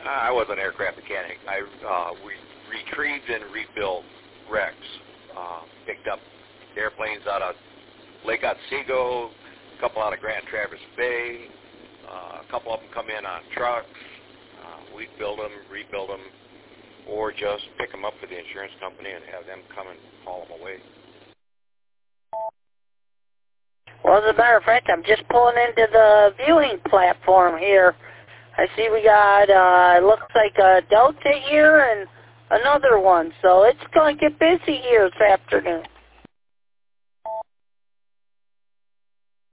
I was an aircraft mechanic. We retrieved and rebuilt wrecks. Picked up airplanes out of Lake Otsego, a couple out of Grand Traverse Bay, a couple of them come in on trucks. We'd build them, rebuild them, or just pick them up for the insurance company and have them come and haul them away. Well, as a matter of fact, I'm just pulling into the viewing platform here. I see we got, looks like a Delta here and another one, so it's going to get busy here this afternoon.